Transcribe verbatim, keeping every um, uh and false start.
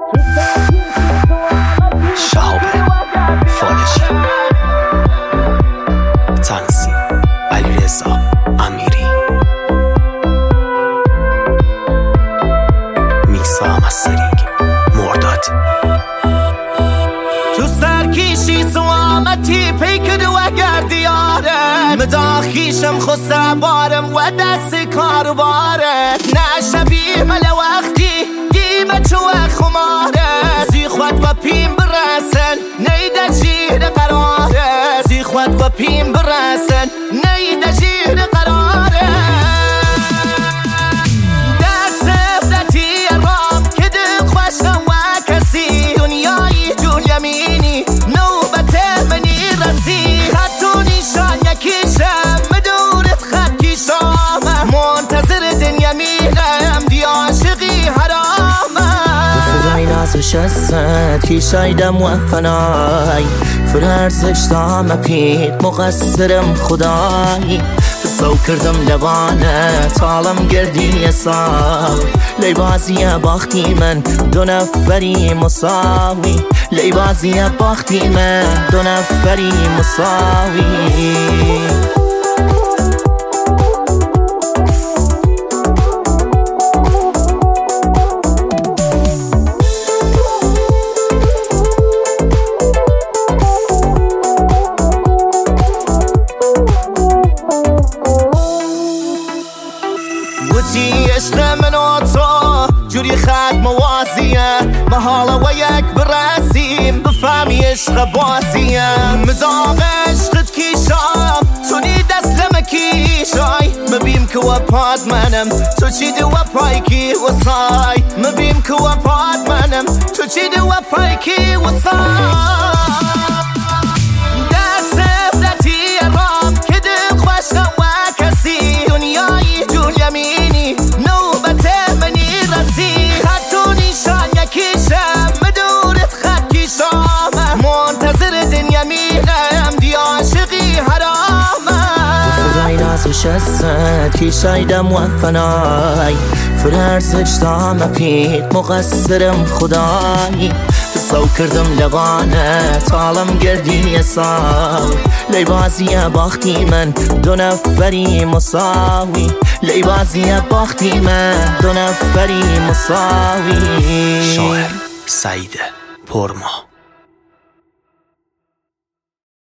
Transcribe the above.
شهاب فالجی، تنظیم علیرضا امیری، میکس و مسترینگ مرداد. تو سرکیشی تو آمدی پیکد و گردیاره مداخیشم خسته بارم و دست کار باره نشبیه مل وقتی دیمه چو خماره زی خود و پیم برسن نیده جیر قراره زی خود و پیم برسن نیده جیر قراره دست افدتی رام که دل خوشم و کسی دنیای جون یمینی نوبت منی رسی خطو نیشان یکیشم مدورت خط کیشام منتظر دن یمینم دی عاشقی حرامم فضای نازش هست کیشایدم و فنای فرارزش دام پید مقصرم خدای سو کردم لبانت عالم گردی سال لی بازی باختی من دو نفری مساوی لی بازی باختی من دو نفری مساوی وتی عشق من و تو جوری خط موازیه محاله و یک برسیم بفهمی عشق بازیه مداغ عشقت کیشام تو نی دست لمکیشای مبیم که و پاد منم تو چی دو و پایکی و سای مبیم که و پاد منم تو چی دو و پایکی و سای دست افدتی رام که دل خوشم و کسی دنیای جون یمینی نوبت منی رسی خطو نیشان یکیشم مدورت خط کیشام منتظر دن یمینم دی عاشقی حرامم فضای نازش هست کیشایدم و فنای فرارزش دام پید مقصرم خدای سو کردم لبانت عالم گردی سال لی بازی باختی من دو نفری مساوی لی بازی باختی من دو نفری مساوی شاعر سعید پرما.